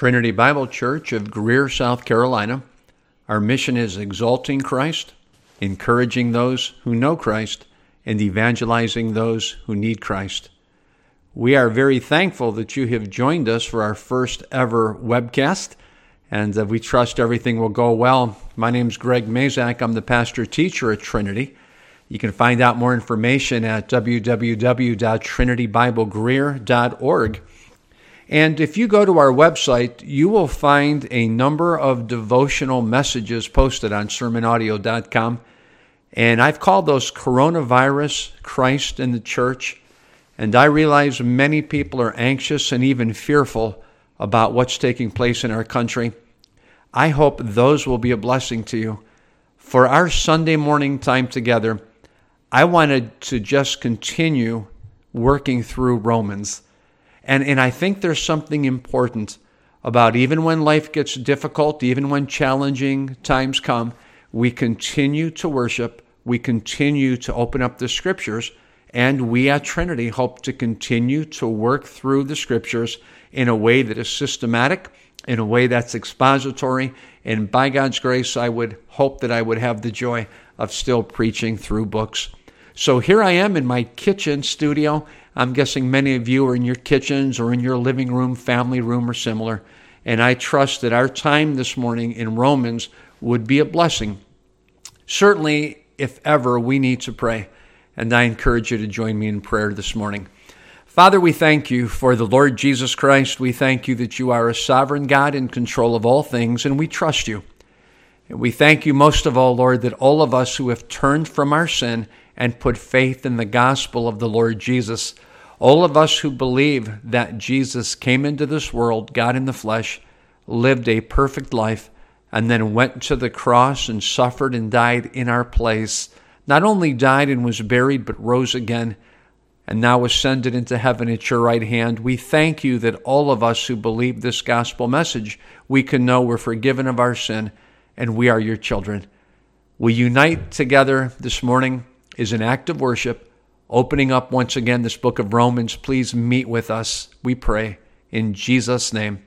Trinity Bible Church of Greer, South Carolina. Our mission is exalting Christ, encouraging those who know Christ, and evangelizing those who need Christ. We are very thankful that you have joined us for our first ever webcast, and we trust everything will go well. My name is Greg Mazak. I'm the pastor-teacher at Trinity. You can find out more information at www.trinitybiblegreer.org. And if you go to our website, you will find a number of devotional messages posted on sermonaudio.com. And I've called those Coronavirus, Christ, and the Church. And I realize many people are anxious and even fearful about what's taking place in our country. I hope those will be a blessing to you. For our Sunday morning time together, I wanted to just continue working through Romans. And I think there's something important about even when life gets difficult, even when challenging times come, we continue to worship, we continue to open up the Scriptures, and we at Trinity hope to continue to work through the Scriptures in a way that is systematic, in a way that's expository, and by God's grace, I would hope that I would have the joy of still preaching through books. So here I am in my kitchen studio. I'm guessing many of you are in your kitchens or in your living room, family room, or similar. And I trust that our time this morning in Romans would be a blessing. Certainly, if ever, we need to pray. And I encourage you to join me in prayer this morning. Father, we thank you for the Lord Jesus Christ. We thank you that you are a sovereign God in control of all things, and we trust you. And we thank you most of all, Lord, that all of us who have turned from our sin and put faith in the gospel of the Lord Jesus, all of us who believe that Jesus came into this world, God in the flesh, lived a perfect life, and then went to the cross and suffered and died in our place, not only died and was buried, but rose again, and now ascended into heaven at your right hand. We thank you that all of us who believe this gospel message, we can know we're forgiven of our sin, and we are your children. We unite together this morning is an act of worship, opening up once again this book of Romans. Please meet with us, we pray, in Jesus' name.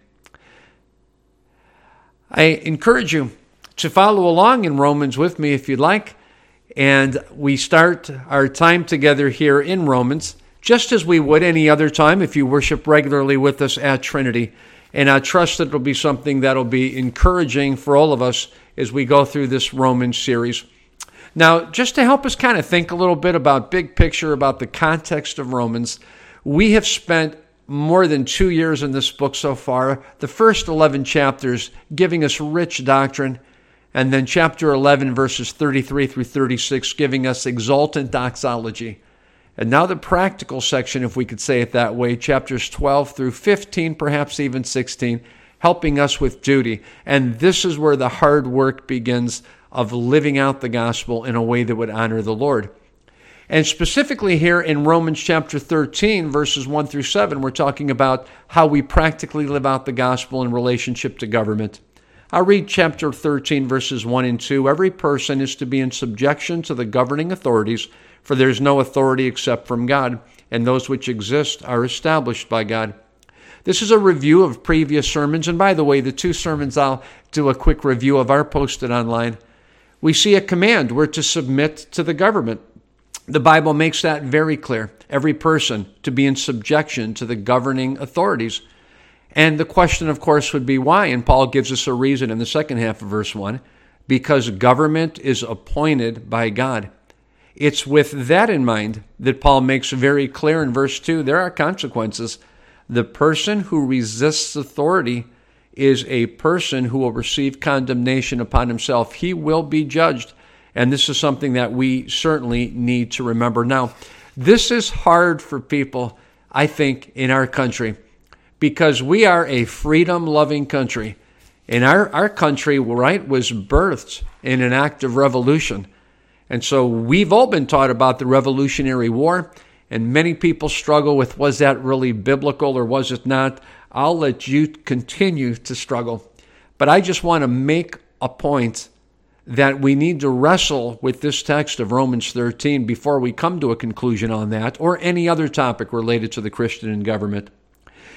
I encourage you to follow along in Romans with me if you'd like. And we start our time together here in Romans, just as we would any other time if you worship regularly with us at Trinity. And I trust that it'll be something that'll be encouraging for all of us as we go through this Romans series. Now, just to help us kind of think a little bit about big picture, about the context of Romans, we have spent more than 2 years in this book so far, the first 11 chapters giving us rich doctrine, and then chapter 11, verses 33 through 36, giving us exultant doxology. And now the practical section, if we could say it that way, chapters 12 through 15, perhaps even 16, helping us with duty. And this is where the hard work begins of living out the gospel in a way that would honor the Lord. And specifically here in Romans chapter 13, verses 1 through 7, we're talking about how we practically live out the gospel in relationship to government. I'll read chapter 13, verses 1 and 2. Every person is to be in subjection to the governing authorities, for there is no authority except from God, and those which exist are established by God. This is a review of previous sermons, and by the way, the 2 sermons I'll do a quick review of are posted online. We see a command. We're to submit to the government. The Bible makes that very clear. Every person to be in subjection to the governing authorities. And the question, of course, would be why? And Paul gives us a reason in the second half of verse 1. Because government is appointed by God. It's with that in mind that Paul makes very clear in verse 2, there are consequences. The person who resists authority is a person who will receive condemnation upon himself. He will be judged. And this is something that we certainly need to remember. Now, this is hard for people, I think, in our country, because we are a freedom-loving country. And our country, right, was birthed in an act of revolution. And so we've all been taught about the Revolutionary War, and many people struggle with, was that really biblical or was it not? I'll let you continue to struggle. But I just want to make a point that we need to wrestle with this text of Romans 13 before we come to a conclusion on that or any other topic related to the Christian and government.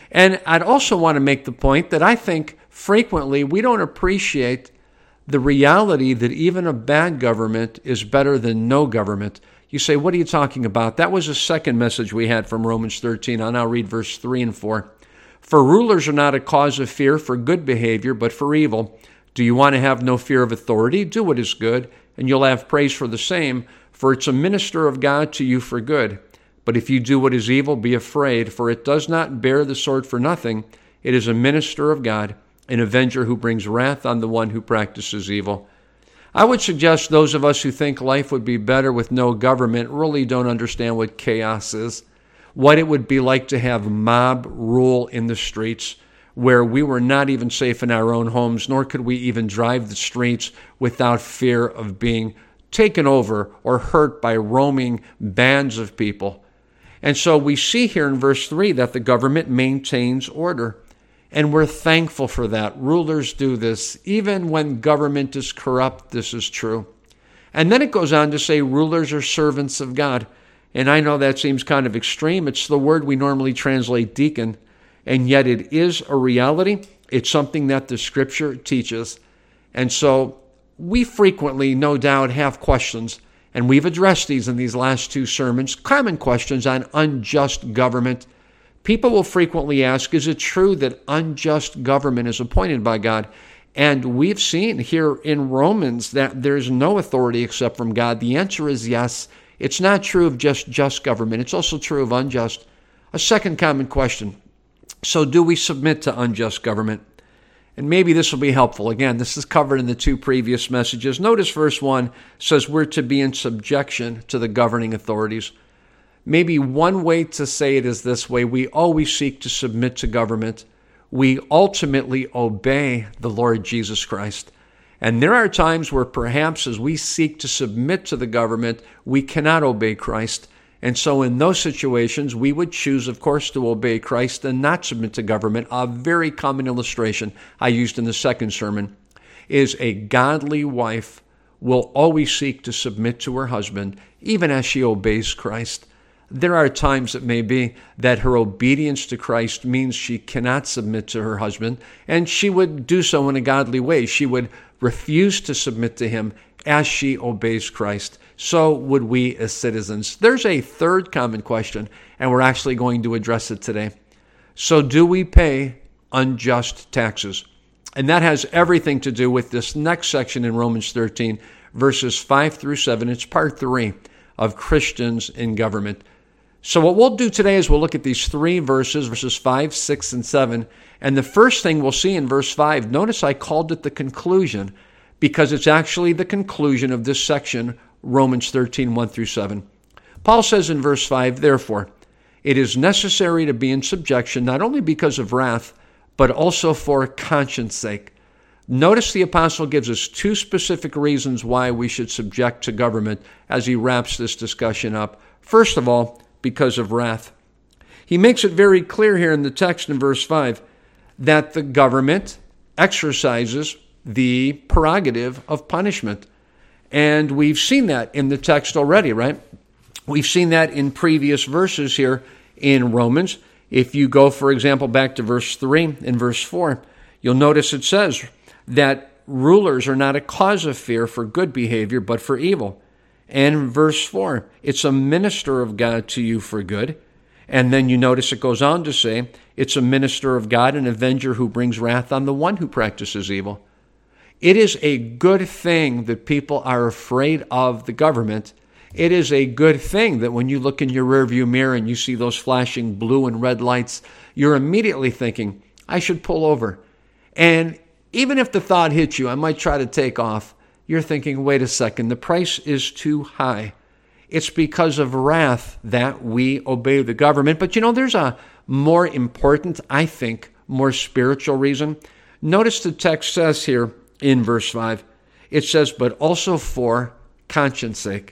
And I'd also want to make the point that I think frequently we don't appreciate the reality that even a bad government is better than no government. You say, what are you talking about? That was a second message we had from Romans 13. I'll now read verse 3 and 4. For rulers are not a cause of fear for good behavior, but for evil. Do you want to have no fear of authority? Do what is good, and you'll have praise for the same, for it's a minister of God to you for good. But if you do what is evil, be afraid, for it does not bear the sword for nothing. It is a minister of God, an avenger who brings wrath on the one who practices evil. I would suggest those of us who think life would be better with no government really don't understand what chaos is, what it would be like to have mob rule in the streets, where we were not even safe in our own homes, nor could we even drive the streets without fear of being taken over or hurt by roaming bands of people. And so we see here in verse 3 that the government maintains order. And we're thankful for that. Rulers do this. Even when government is corrupt, this is true. And then it goes on to say rulers are servants of God. And I know that seems kind of extreme. It's the word we normally translate deacon. And yet it is a reality. It's something that the Scripture teaches. And so we frequently, no doubt, have questions. And we've addressed these in these last two sermons. Common questions on unjust government. People will frequently ask, is it true that unjust government is appointed by God? And we've seen here in Romans that there's no authority except from God. The answer is yes. It's not true of just government. It's also true of unjust. A second common question. So do we submit to unjust government? And maybe this will be helpful. Again, this is covered in the two previous messages. Notice verse 1 says we're to be in subjection to the governing authorities. Maybe one way to say it is this way. We always seek to submit to government. We ultimately obey the Lord Jesus Christ. And there are times where perhaps as we seek to submit to the government, we cannot obey Christ. And so in those situations, we would choose, of course, to obey Christ and not submit to government. A very common illustration I used in the second sermon is a godly wife will always seek to submit to her husband, even as she obeys Christ. There are times it may be that her obedience to Christ means she cannot submit to her husband, and she would do so in a godly way. She would refuse to submit to him as she obeys Christ. So would we as citizens. There's a third common question, and we're actually going to address it today. So do we pay unjust taxes? And that has everything to do with this next section in Romans 13, verses 5 through 7. It's part 3 of Christians in government. So what we'll do today is we'll look at these three verses 5, 6, and 7. And the first thing we'll see in verse 5, notice I called it the conclusion, because it's actually the conclusion of this section, Romans 13, 1 through 7. Paul says in verse 5, therefore, it is necessary to be in subjection, not only because of wrath, but also for conscience sake. Notice the apostle gives us two specific reasons why we should subject to government as he wraps this discussion up. First of all, because of wrath. He makes it very clear here in the text in verse 5 that the government exercises the prerogative of punishment. And we've seen that in the text already, right? We've seen that in previous verses here in Romans. If you go, for example, back to verse 3 and verse 4, you'll notice it says that rulers are not a cause of fear for good behavior, but for evil. And verse 4, it's a minister of God to you for good. And then you notice it goes on to say, it's a minister of God, an avenger who brings wrath on the one who practices evil. It is a good thing that people are afraid of the government. It is a good thing that when you look in your rearview mirror and you see those flashing blue and red lights, you're immediately thinking, I should pull over. And even if the thought hits you, I might try to take off, you're thinking, wait a second, the price is too high. It's because of wrath that we obey the government. But there's a more important, I think, more spiritual reason. Notice the text says here in verse 5, it says, but also for conscience sake.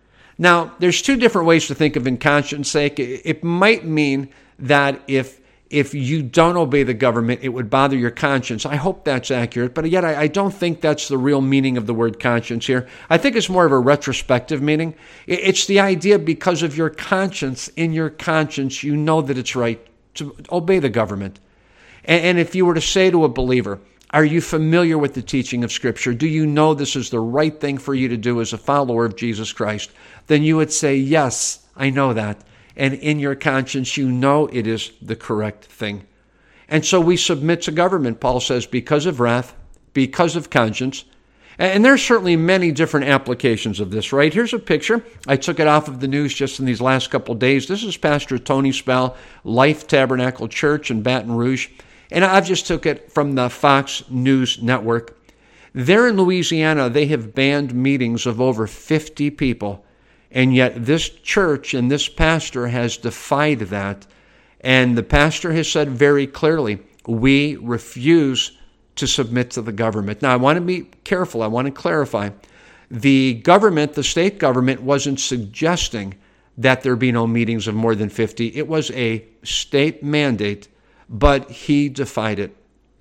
Now, there's two different ways to think of in conscience sake. It might mean that if you don't obey the government, it would bother your conscience. I hope that's accurate, but yet I don't think that's the real meaning of the word conscience here. I think it's more of a retrospective meaning. It's the idea because of your conscience, in your conscience, you know that it's right to obey the government. And if you were to say to a believer, are you familiar with the teaching of Scripture? Do you know this is the right thing for you to do as a follower of Jesus Christ? Then you would say, yes, I know that. And in your conscience, you know it is the correct thing. And so we submit to government, Paul says, because of wrath, because of conscience. And there's certainly many different applications of this, right? Here's a picture. I took it off of the news just in these last couple of days. This is Pastor Tony Spell, Life Tabernacle Church in Baton Rouge. And I've just took it from the Fox News Network. There in Louisiana, they have banned meetings of over 50 people. And yet this church and this pastor has defied that. And the pastor has said very clearly, we refuse to submit to the government. Now, I want to be careful. I want to clarify. The government, the state government, wasn't suggesting that there be no meetings of more than 50. It was a state mandate, but he defied it.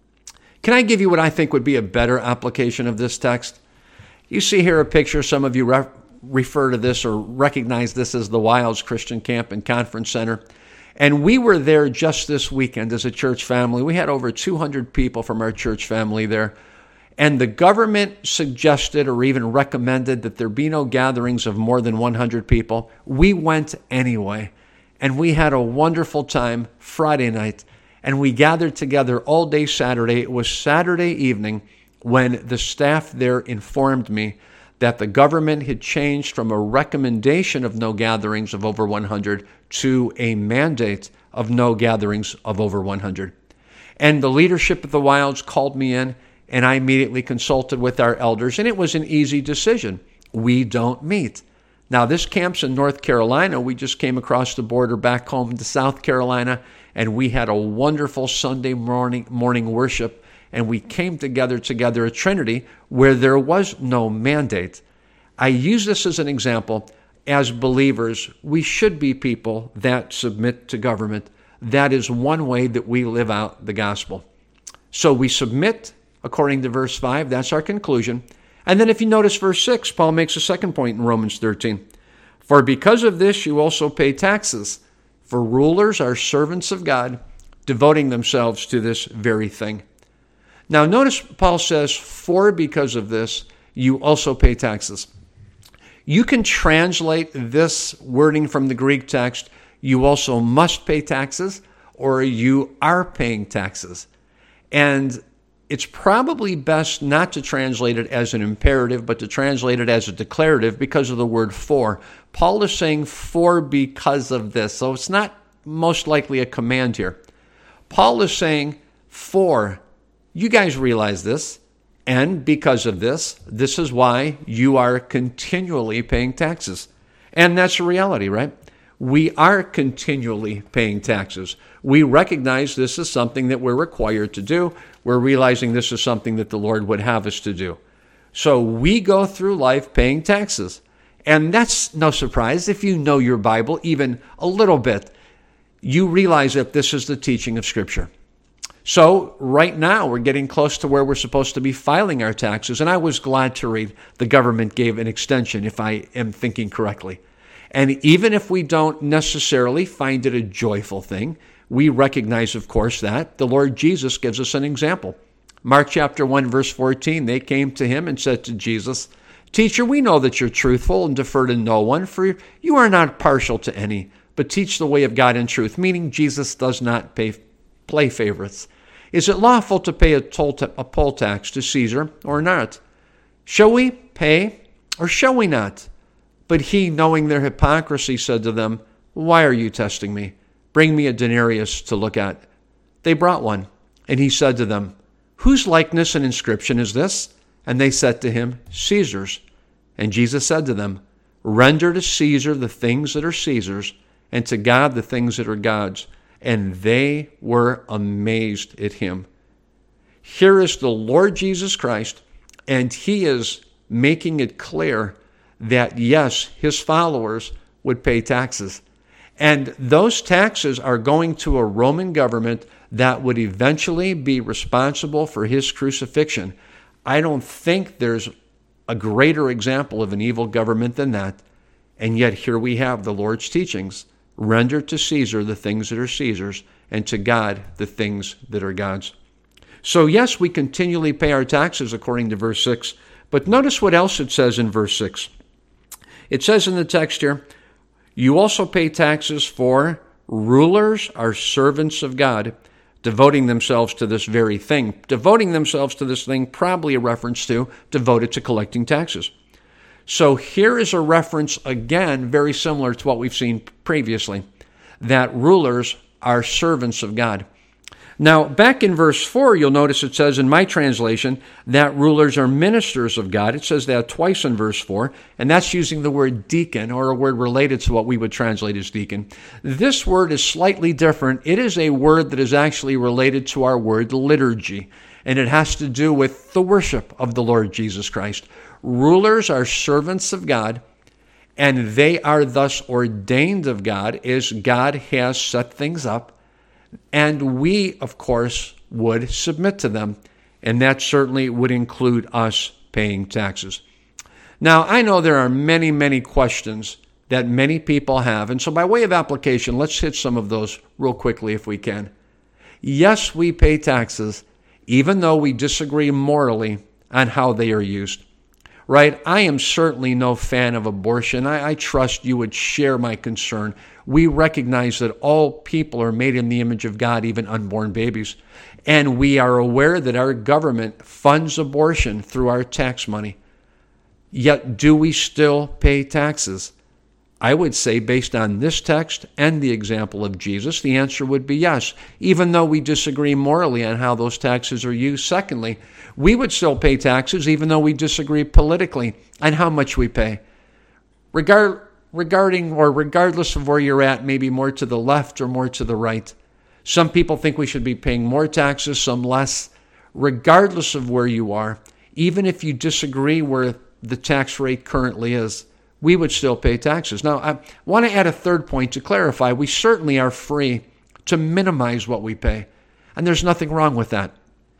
Can I give you what I think would be a better application of this text? You see here a picture. Some of you refer to this or recognize this as the Wilds Christian Camp and Conference Center. And we were there just this weekend as a church family. We had over 200 people from our church family there. And the government suggested or even recommended that there be no gatherings of more than 100 people. We went anyway. And we had a wonderful time Friday night. And we gathered together all day Saturday. It was Saturday evening when the staff there informed me that the government had changed from a recommendation of no gatherings of over 100 to a mandate of no gatherings of over 100. And the leadership of the Wilds called me in, and I immediately consulted with our elders, and it was an easy decision. We don't meet. Now, this camp's in North Carolina. We just came across the border back home to South Carolina, and we had a wonderful Sunday morning worship. And we came together at Trinity where there was no mandate. I use this as an example. As believers, we should be people that submit to government. That is one way that we live out the gospel. So we submit according to verse 5. That's our conclusion. And then if you notice verse 6, Paul makes a second point in Romans 13. For because of this you also pay taxes, for rulers are servants of God, devoting themselves to this very thing. Now, notice Paul says, for because of this, you also pay taxes. You can translate this wording from the Greek text, you also must pay taxes, or you are paying taxes. And it's probably best not to translate it as an imperative, but to translate it as a declarative because of the word for. Paul is saying for because of this. So it's not most likely a command here. Paul is saying for. You guys realize this, and because of this is why you are continually paying taxes. And that's a reality, right? We are continually paying taxes. We recognize this is something that we're required to do. We're realizing this is something that the Lord would have us to do. So we go through life paying taxes. And that's no surprise. If you know your Bible even a little bit, you realize that this is the teaching of Scripture. So right now, we're getting close to where we're supposed to be filing our taxes. And I was glad to read the government gave an extension, if I am thinking correctly. And even if we don't necessarily find it a joyful thing, we recognize, of course, that the Lord Jesus gives us an example. Mark chapter 1, verse 14, they came to him and said to Jesus, Teacher, we know that you're truthful and defer to no one, for you are not partial to any, but teach the way of God in truth, meaning Jesus does not play favorites. Is it lawful to pay a poll tax to Caesar or not? Shall we pay or shall we not? But he, knowing their hypocrisy, said to them, Why are you testing me? Bring me a denarius to look at. They brought one, and he said to them, Whose likeness and inscription is this? And they said to him, Caesar's. And Jesus said to them, Render to Caesar the things that are Caesar's, and to God the things that are God's. And they were amazed at him. Here is the Lord Jesus Christ, and he is making it clear that, yes, his followers would pay taxes. And those taxes are going to a Roman government that would eventually be responsible for his crucifixion. I don't think there's a greater example of an evil government than that. And yet here we have the Lord's teachings Render to Caesar the things that are Caesar's, and to God the things that are God's. So yes, we continually pay our taxes according to verse 6, but notice what else it says in verse 6. It says in the text here, you also pay taxes for rulers are servants of God, devoting themselves to this very thing. Devoting themselves to this thing, probably a reference to devoted to collecting taxes. So here is a reference, again, very similar to what we've seen previously, that rulers are servants of God. Now, back in verse 4, you'll notice it says in my translation that rulers are ministers of God. It says that twice in verse 4, and that's using the word deacon, or a word related to what we would translate as deacon. This word is slightly different. It is a word that is actually related to our word liturgy, and it has to do with the worship of the Lord Jesus Christ. Rulers are servants of God, and they are thus ordained of God as God has set things up. And we, of course, would submit to them, and that certainly would include us paying taxes. Now, I know there are many, many questions that many people have, and so by way of application, let's hit some of those real quickly if we can. Yes, we pay taxes, even though we disagree morally on how they are used. Right? I am certainly no fan of abortion. I trust you would share my concern. We recognize that all people are made in the image of God, even unborn babies. And we are aware that our government funds abortion through our tax money. Yet, do we still pay taxes? I would say, based on this text and the example of Jesus, the answer would be yes, even though we disagree morally on how those taxes are used. Secondly, we would still pay taxes, even though we disagree politically on how much we pay. Regardless of where you're at, maybe more to the left or more to the right. Some people think we should be paying more taxes, some less. Regardless of where you are, even if you disagree where the tax rate currently is, we would still pay taxes. Now, I want to add a third point to clarify. We certainly are free to minimize what we pay, and there's nothing wrong with that.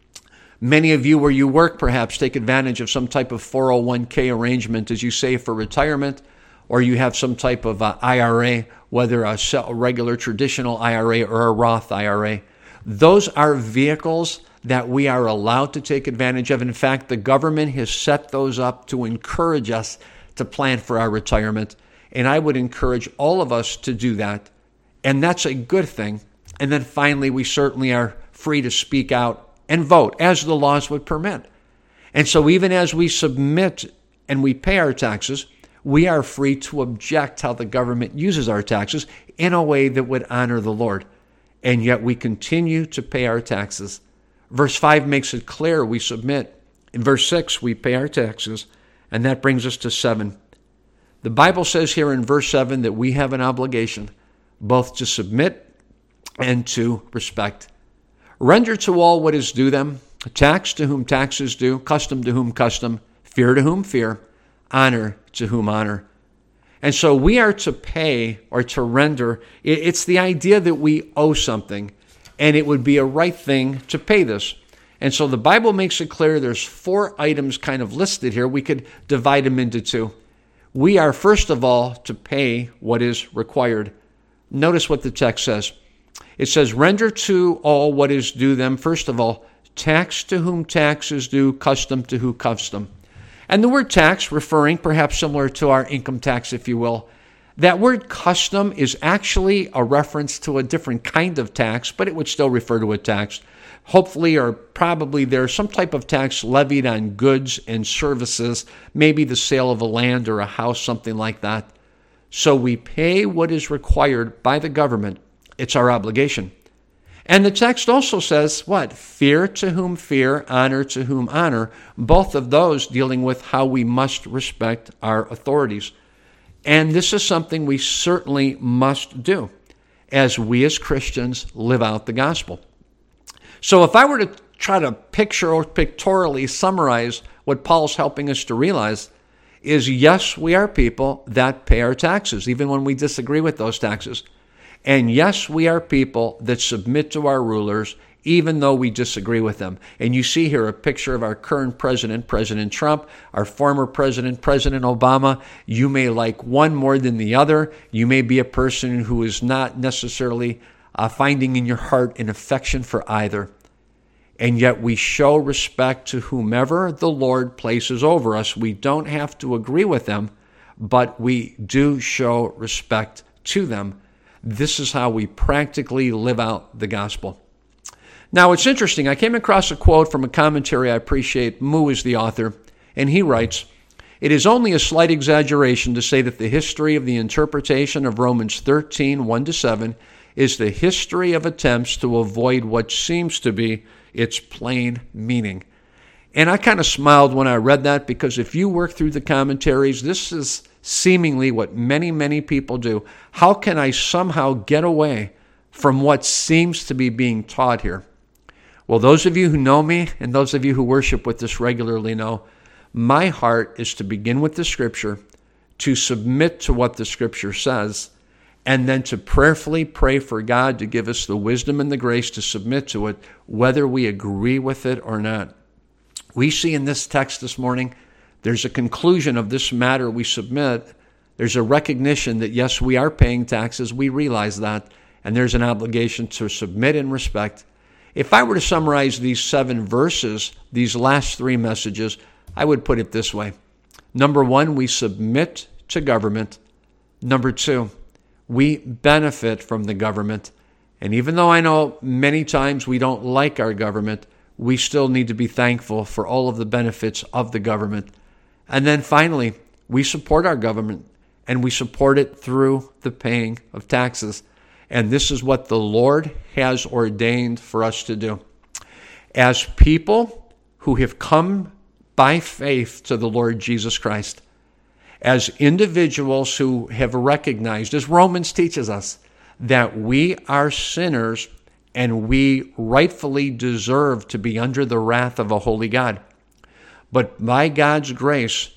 Many of you where you work perhaps take advantage of some type of 401k arrangement as you save for retirement, or you have some type of IRA, whether a regular traditional IRA or a Roth IRA. Those are vehicles that we are allowed to take advantage of. In fact, the government has set those up to encourage us to plan for our retirement. And I would encourage all of us to do that. And that's a good thing. And then finally, we certainly are free to speak out and vote as the laws would permit. And so even as we submit and we pay our taxes, we are free to object how the government uses our taxes in a way that would honor the Lord. And yet we continue to pay our taxes. Verse 5 makes it clear we submit. In verse 6, we pay our taxes. And that brings us to 7. The Bible says here in verse 7 that we have an obligation both to submit and to respect. Render to all what is due them, tax to whom tax is due, custom to whom custom, fear to whom fear, honor to whom honor. And so we are to pay or to render. It's the idea that we owe something, and it would be a right thing to pay this. And so the Bible makes it clear there's 4 items kind of listed here. We could divide them into 2. We are, first of all, to pay what is required. Notice what the text says. It says, render to all what is due them. First of all, tax to whom tax is due, custom to whom custom. And the word tax, referring perhaps similar to our income tax, if you will, that word custom is actually a reference to a different kind of tax, but it would still refer to a tax. Hopefully or probably there's some type of tax levied on goods and services, maybe the sale of a land or a house, something like that. So we pay what is required by the government. It's our obligation. And the text also says, what? Fear to whom fear, honor to whom honor. Both of those dealing with how we must respect our authorities. And this is something we certainly must do as we as Christians live out the gospel. So if I were to try to picture or pictorially summarize what Paul's helping us to realize is, yes, we are people that pay our taxes, even when we disagree with those taxes. And yes, we are people that submit to our rulers even though we disagree with them. And you see here a picture of our current president, President Trump, our former president, President Obama. You may like one more than the other. You may be a person who is not necessarily finding in your heart an affection for either. And yet we show respect to whomever the Lord places over us. We don't have to agree with them, but we do show respect to them. This is how we practically live out the gospel. Now, it's interesting. I came across a quote from a commentary I appreciate. Moo is the author, and he writes, "It is only a slight exaggeration to say that the history of the interpretation of Romans 13, 1-7 is the history of attempts to avoid what seems to be its plain meaning." And I kind of smiled when I read that, because if you work through the commentaries, this is seemingly what many, many people do. How can I somehow get away from what seems to be being taught here? Well, those of you who know me and those of you who worship with us regularly know my heart is to begin with the Scripture, to submit to what the Scripture says, and then to prayerfully pray for God to give us the wisdom and the grace to submit to it, whether we agree with it or not. We see in this text this morning, there's a conclusion of this matter we submit. There's a recognition that, yes, we are paying taxes. We realize that. And there's an obligation to submit and respect. If I were to summarize these 7 verses, these last 3 messages, I would put it this way. Number 1, we submit to government. Number 2, we benefit from the government. And even though I know many times we don't like our government, we still need to be thankful for all of the benefits of the government. And then finally, we support our government, and we support it through the paying of taxes. And this is what the Lord has ordained for us to do. As people who have come by faith to the Lord Jesus Christ, as individuals who have recognized, as Romans teaches us, that we are sinners and we rightfully deserve to be under the wrath of a holy God. But by God's grace,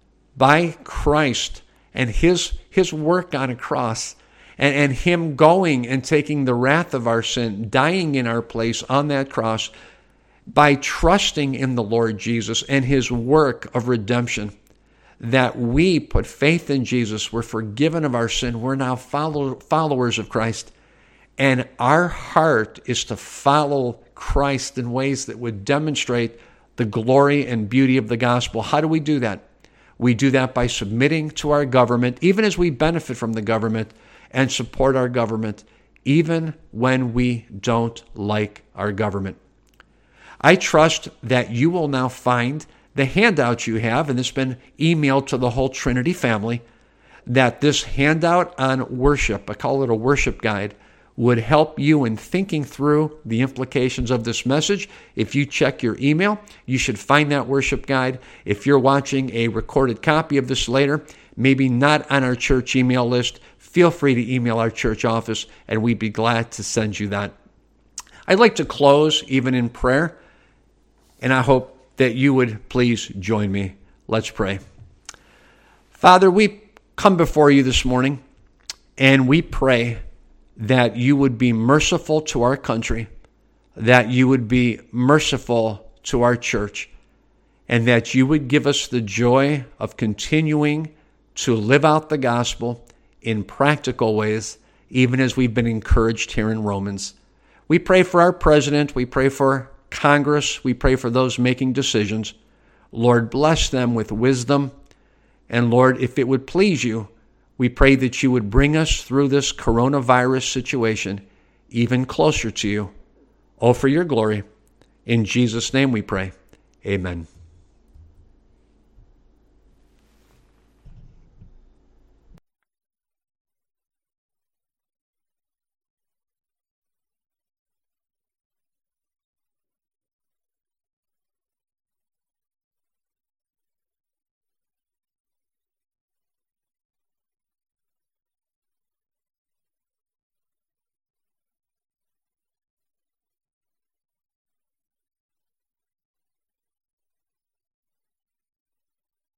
by Christ and his work on a cross, and him going and taking the wrath of our sin, dying in our place on that cross, by trusting in the Lord Jesus and his work of redemption, that we put faith in Jesus, we're forgiven of our sin, we're now followers of Christ, and our heart is to follow Christ in ways that would demonstrate the glory and beauty of the gospel. How do we do that? We do that by submitting to our government, even as we benefit from the government, and support our government, even when we don't like our government. I trust that you will now find the handout you have, and it's been emailed to the whole Trinity family, that this handout on worship, I call it a worship guide, would help you in thinking through the implications of this message. If you check your email, you should find that worship guide. If you're watching a recorded copy of this later, maybe not on our church email list, feel free to email our church office, and we'd be glad to send you that. I'd like to close even in prayer, and I hope that you would please join me. Let's pray. Father, we come before you this morning, and we pray that you would be merciful to our country, that you would be merciful to our church, and that you would give us the joy of continuing to live out the gospel in practical ways, even as we've been encouraged here in Romans. We pray for our president. We pray for Congress. We pray for those making decisions. Lord, bless them with wisdom. And Lord, if it would please you, we pray that you would bring us through this coronavirus situation even closer to you. Oh, for your glory. In Jesus' name we pray. Amen.